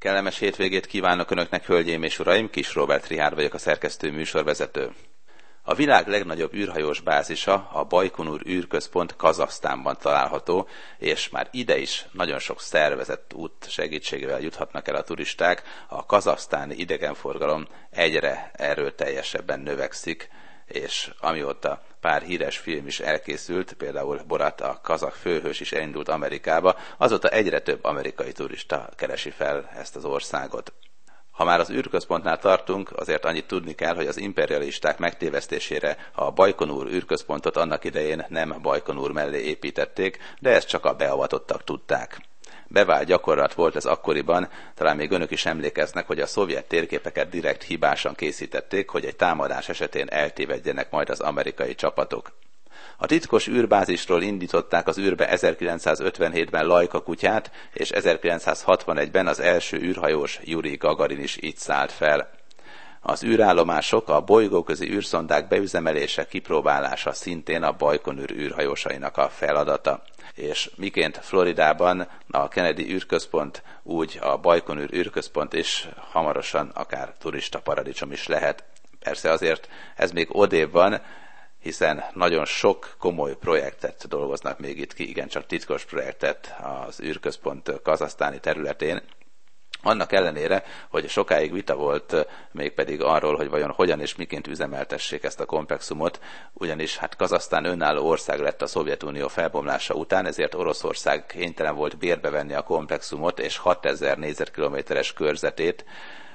Kellemes hétvégét kívánok Önöknek, hölgyeim és uraim, Kis Róbert Richárd vagyok, a szerkesztő műsorvezető. A világ legnagyobb űrhajós bázisa, a Bajkonur űrközpont Kazahsztánban található, és már ide is nagyon sok szervezett út segítségével juthatnak el a turisták. A kazahsztáni idegenforgalom egyre erőteljesebben növekszik, és amióta pár híres film is elkészült, például Borat, a kazah főhős is elindult Amerikába, azóta egyre több amerikai turista keresi fel ezt az országot. Ha már az űrközpontnál tartunk, azért annyit tudni kell, hogy az imperialisták megtévesztésére a Bajkonur űrközpontot annak idején nem Bajkonur mellé építették, de ezt csak a beavatottak tudták. Bevált gyakorlat volt ez akkoriban, talán még önök is emlékeznek, hogy a szovjet térképeket direkt hibásan készítették, hogy egy támadás esetén eltévedjenek majd az amerikai csapatok. A titkos űrbázisról indították az űrbe 1957-ben Lajka kutyát, és 1961-ben az első űrhajós Juri Gagarin is itt szállt fel. Az űrállomások, a bolygóközi űrszondák beüzemelése, kipróbálása szintén a Bajkonur űrhajósainak a feladata. És miként Floridában a Kennedy űrközpont, úgy a Bajkonur űrközpont is hamarosan akár turista paradicsom is lehet. Persze azért ez még odébb van, hiszen nagyon sok komoly projektet dolgoznak még itt ki, igencsak titkos projektet az űrközpont kazahsztáni területén. Annak ellenére, hogy sokáig vita volt mégpedig arról, hogy vajon hogyan és miként üzemeltessék ezt a komplexumot, ugyanis Kazahsztán önálló ország lett a Szovjetunió felbomlása után, ezért Oroszország kénytelen volt bérbe venni a komplexumot és 6000 négyzetkilométeres körzetét.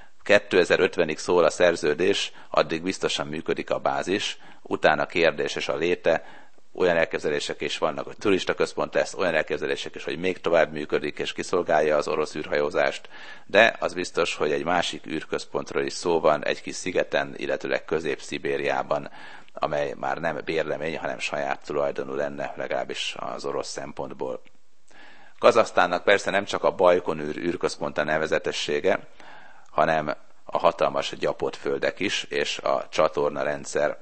2050-ig szól a szerződés, addig biztosan működik a bázis, utána kérdéses a léte, olyan elképzelések is vannak, hogy turistaközpont lesz, olyan elképzelések is, hogy még tovább működik és kiszolgálja az orosz űrhajózást, de az biztos, hogy egy másik űrközpontról is szó van, egy kis szigeten, illetőleg Közép-Szibériában, amely már nem bérlemény, hanem saját tulajdonú lenne, legalábbis az orosz szempontból. Kazahsztánnak persze nem csak a Bajkonur űrközpont a nevezetessége, hanem a hatalmas gyapott földek is, és a csatorna rendszer.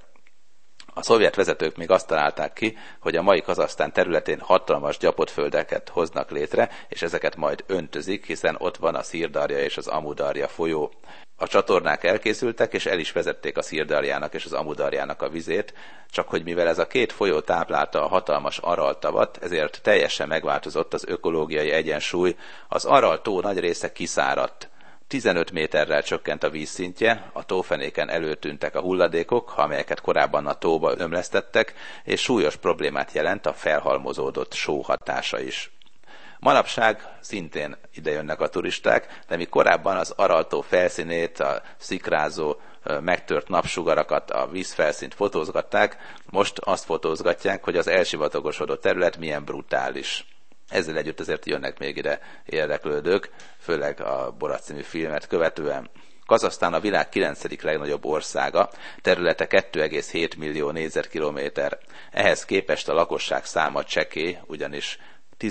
A szovjet vezetők még azt találták ki, hogy a mai Kazahsztán területén hatalmas gyapott földeket hoznak létre, és ezeket majd öntözik, hiszen ott van a Szirdarja és az Amudarja folyó. A csatornák elkészültek, és el is vezették a Szirdarjának és az Amudarjának a vizét, csak hogy mivel ez a két folyó táplálta a hatalmas Aral-tavat, ezért teljesen megváltozott az ökológiai egyensúly, az Aral-tó nagy része kiszáradt. 15 méterrel csökkent a vízszintje, a tófenéken előtűntek a hulladékok, amelyeket korábban a tóba ömlesztettek, és súlyos problémát jelent a felhalmozódott só hatása is. Manapság szintén idejönnek a turisták, de mi korábban az Aral-tó felszínét, a szikrázó, megtört napsugarakat, a vízfelszínt fotózgatták, most azt fotózgatják, hogy az elsivatagosodott terület milyen brutális. Ezzel együtt azért jönnek még ide érdeklődők, főleg a Borat című filmet követően. Kazahsztán a világ 9. legnagyobb országa, területe 2,7 millió négyzetkilométer. Ehhez képest a lakosság száma csekély, ugyanis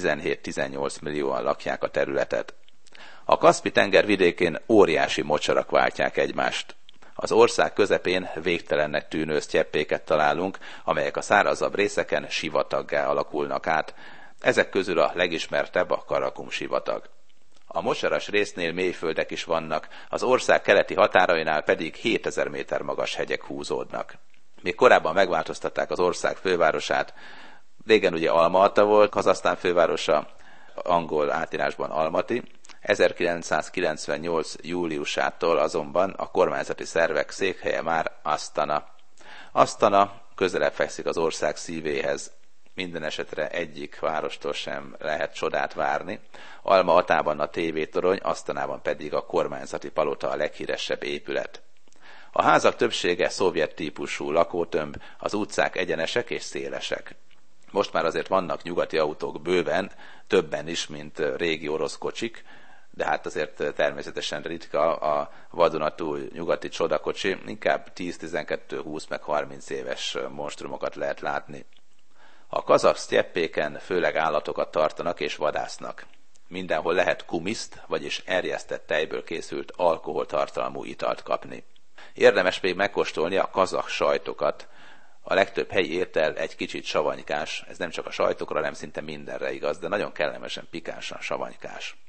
17-18 millióan lakják a területet. A Kaszpi-tenger vidékén óriási mocsarak váltják egymást. Az ország közepén végtelennek tűnő sztyeppéket találunk, amelyek a szárazabb részeken sivataggá alakulnak át. Ezek közül a legismertebb a Karakum-sivatag. A mocsaras résznél mélyföldek is vannak, az ország keleti határainál pedig 7000 méter magas hegyek húzódnak. Még korábban megváltoztatták az ország fővárosát, régen ugye Alma-Ata volt, Kazahsztán fővárosa, angol átírásban Almaty. 1998. júliusától azonban a kormányzati szervek székhelye már Asztana. Asztana közelebb fekszik az ország szívéhez. Minden esetre egyik várostól sem lehet csodát várni. Alma-Atában a tévétorony, Asztanában pedig a kormányzati palota a leghíresebb épület. A házak többsége szovjet típusú lakótömb, az utcák egyenesek és szélesek. Most már azért vannak nyugati autók bőven, többen is, mint régi orosz kocsik, de hát azért természetesen ritka a vadonatúj nyugati csodakocsi, inkább 10, 12, 20 meg 30 éves monstrumokat lehet látni. A kazah sztyeppéken főleg állatokat tartanak és vadásznak. Mindenhol lehet kumiszt, vagyis erjesztett tejből készült alkoholtartalmú italt kapni. Érdemes még megkóstolni a kazah sajtokat. A legtöbb helyi étel egy kicsit savanykás, ez nem csak a sajtokra, hanem szinte mindenre igaz, de nagyon kellemesen pikánsan savanykás.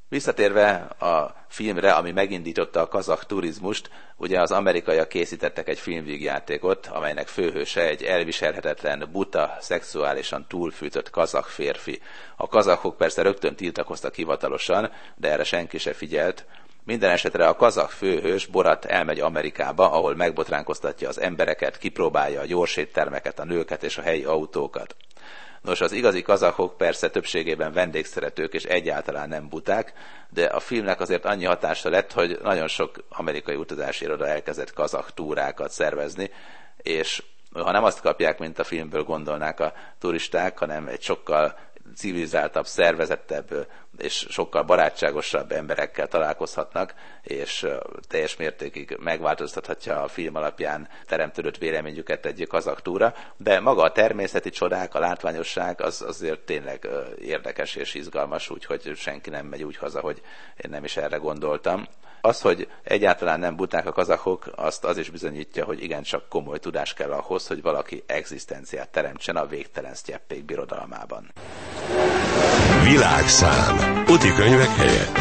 Visszatérve a filmre, ami megindította a kazah turizmust, ugye az amerikaiak készítettek egy filmvígjátékot, amelynek főhőse egy elviselhetetlen, buta, szexuálisan túlfűtött kazah férfi. A kazahok persze rögtön tiltakoztak hivatalosan, de erre senki se figyelt. Minden esetre a kazah főhős, Borat, elmegy Amerikába, ahol megbotránkoztatja az embereket, kipróbálja a gyorséttermeket, a nőket és a helyi autókat. Nos, az igazi kazahok persze többségében vendégszeretők és egyáltalán nem buták, de a filmnek azért annyi hatása lett, hogy nagyon sok amerikai utazási iroda elkezdett kazah túrákat szervezni, és ha nem azt kapják, mint a filmből gondolnák a turisták, hanem egy sokkal civilizáltabb, szervezettebb és sokkal barátságosabb emberekkel találkozhatnak, és teljes mértékig megváltoztathatja a film alapján teremtődött véleményüket egy kazah túra, de maga a természeti csodák, a látványosság az azért tényleg érdekes és izgalmas, úgyhogy senki nem megy úgy haza, hogy én nem is erre gondoltam. Az, hogy egyáltalán nem buták a kazahok, azt az is bizonyítja, hogy igencsak komoly tudás kell ahhoz, hogy valaki egzisztenciát teremtsen a végtelen sztyeppék birodalmában. Világszám. Útikönyvek helyett.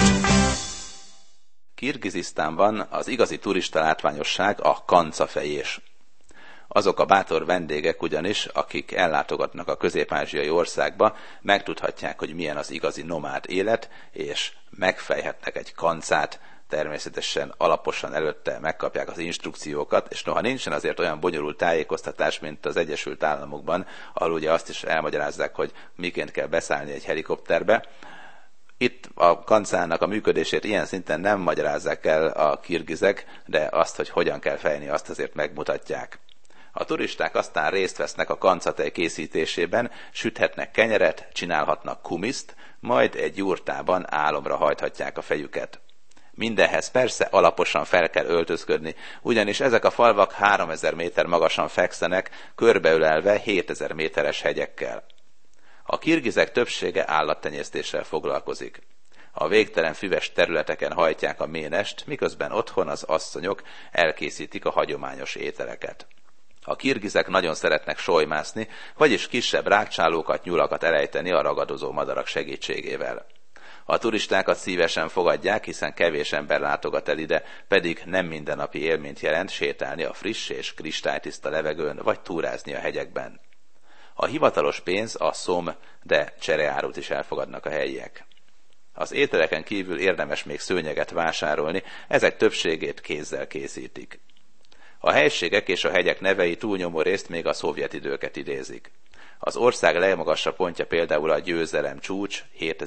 Kirgizisztánban az igazi turista látványosság a kancafejés. Azok a bátor vendégek ugyanis, akik ellátogatnak a közép-ázsiai országba, megtudhatják, hogy milyen az igazi nomád élet, és megfejhetnek egy kancát, természetesen alaposan előtte megkapják az instrukciókat, és noha nincsen azért olyan bonyolult tájékoztatás, mint az Egyesült Államokban, ahol ugye azt is elmagyarázzák, hogy miként kell beszállni egy helikopterbe. Itt a kancának a működését ilyen szinten nem magyarázzák el a kirgizek, de azt, hogy hogyan kell fejni, azt azért megmutatják. A turisták aztán részt vesznek a kancatej készítésében, süthetnek kenyeret, csinálhatnak kumiszt, majd egy jurtában álomra hajthatják a fejüket. Mindenhez persze alaposan fel kell öltözködni, ugyanis ezek a falvak 3000 méter magasan fekszenek, körbeölelve 7000 méteres hegyekkel. A kirgizek többsége állattenyésztéssel foglalkozik. A végtelen füves területeken hajtják a ménest, miközben otthon az asszonyok elkészítik a hagyományos ételeket. A kirgizek nagyon szeretnek solymászni, vagyis kisebb rágcsálókat, nyulakat elejteni a ragadozó madarak segítségével. A turistákat szívesen fogadják, hiszen kevés ember látogat el ide, pedig nem mindennapi élményt jelent sétálni a friss és kristálytiszta levegőn, vagy túrázni a hegyekben. A hivatalos pénz a szom, de csereárut is elfogadnak a helyiek. Az ételeken kívül érdemes még szőnyeget vásárolni, ezek többségét kézzel készítik. A helységek és a hegyek nevei túlnyomó részt még a szovjet időket idézik. Az ország legmagasabb pontja például a Győzelem csúcs,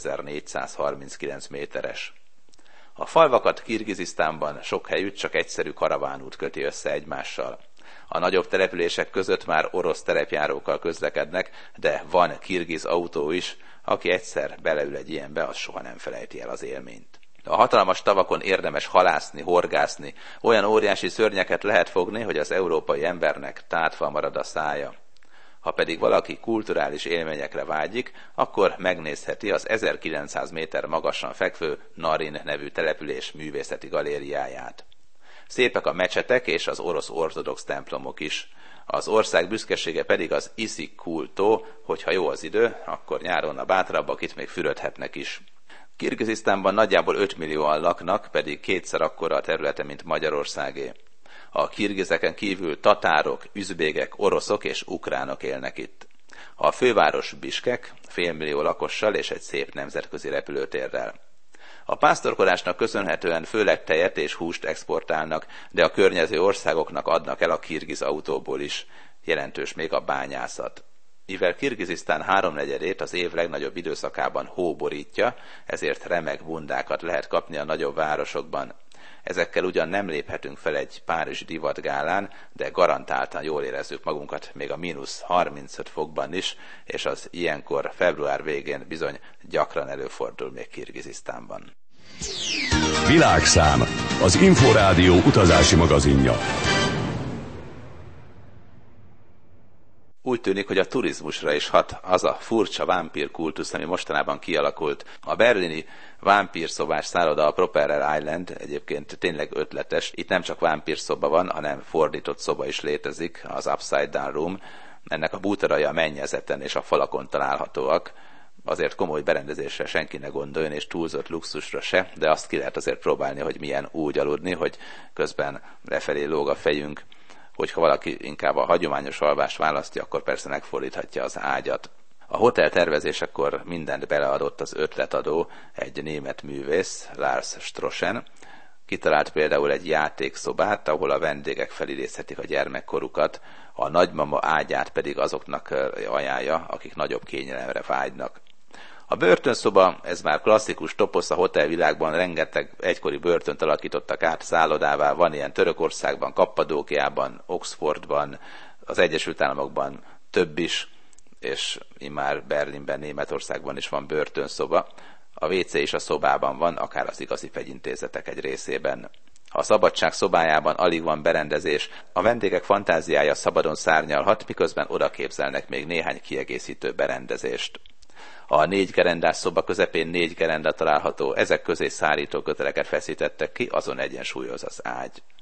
7439 méteres. A falvakat Kirgizisztánban sok helyütt csak egyszerű karavánút köti össze egymással. A nagyobb települések között már orosz terepjárókkal közlekednek, de van kirgiz autó is, aki egyszer beleül egy ilyenbe, az soha nem felejti el az élményt. A hatalmas tavakon érdemes halászni, horgászni, olyan óriási szörnyeket lehet fogni, hogy az európai embernek tátva marad a szája. Ha pedig valaki kulturális élményekre vágyik, akkor megnézheti az 1900 méter magasan fekvő Narin nevű település művészeti galériáját. Szépek a mecsetek és az orosz ortodox templomok is. Az ország büszkesége pedig az Iszik-kul-tó, hogyha jó az idő, akkor nyáron a bátrabbak itt még fürödhetnek is. Kirgizisztánban nagyjából 5 millióan laknak, pedig kétszer akkora a területe, mint Magyarországé. A kirgizeken kívül tatárok, üzbégek, oroszok és ukránok élnek itt. A főváros Biskek, félmillió lakossal és egy szép nemzetközi repülőtérrel. A pásztorkodásnak köszönhetően főleg tejet és húst exportálnak, de a környező országoknak adnak el a kirgiz autóból is. Jelentős még a bányászat. Mivel Kirgizisztán háromnegyedét az év legnagyobb időszakában hó borítja, ezért remek bundákat lehet kapni a nagyobb városokban. Ezekkel ugyan nem léphetünk fel egy párizsi divatgálán, de garantáltan jól érezzük magunkat még a -35 fokban is, és az ilyenkor február végén bizony gyakran előfordul még Kirgizisztánban. Világszám, az Inforádió utazási magazinja. Úgy tűnik, hogy a turizmusra is hat az a furcsa vámpírkultusz, ami mostanában kialakult. A berlini vámpírszobás szálloda, a Propeller Island egyébként tényleg ötletes. Itt nem csak vámpírszoba van, hanem fordított szoba is létezik, az Upside Down Room. Ennek a bútorai a mennyezeten és a falakon találhatóak. azért komoly berendezésre senki ne gondoljon, és túlzott luxusra se, de azt ki lehet azért próbálni, hogy milyen úgy aludni, hogy közben lefelé lóg a fejünk. Hogyha valaki inkább a hagyományos alvást választja, akkor persze megfordíthatja az ágyat. A hotel tervezésekor mindent beleadott az ötletadó, egy német művész, Lars Strossen. Kitalált például egy játékszobát, ahol a vendégek felidézhetik a gyermekkorukat, a nagymama ágyát pedig azoknak ajánlja, akik nagyobb kényelemre vágynak. A börtönszoba, ez már klasszikus toposz, a hotelvilágban rengeteg egykori börtönt alakítottak át szállodává, van ilyen Törökországban, Kappadókiában, Oxfordban, az Egyesült Államokban több is, és immár Berlinben, Németországban is van börtönszoba. A WC is a szobában van, akár az igazi vegyintézetek egy részében. A szabadság szobájában alig van berendezés, a vendégek fantáziája szabadon szárnyalhat, miközben odaképzelnek még néhány kiegészítő berendezést. A 4 gerendás szoba közepén 4 gerenda található, ezek közé szárító köteleket feszítettek ki, azon egyensúlyoz az ágy.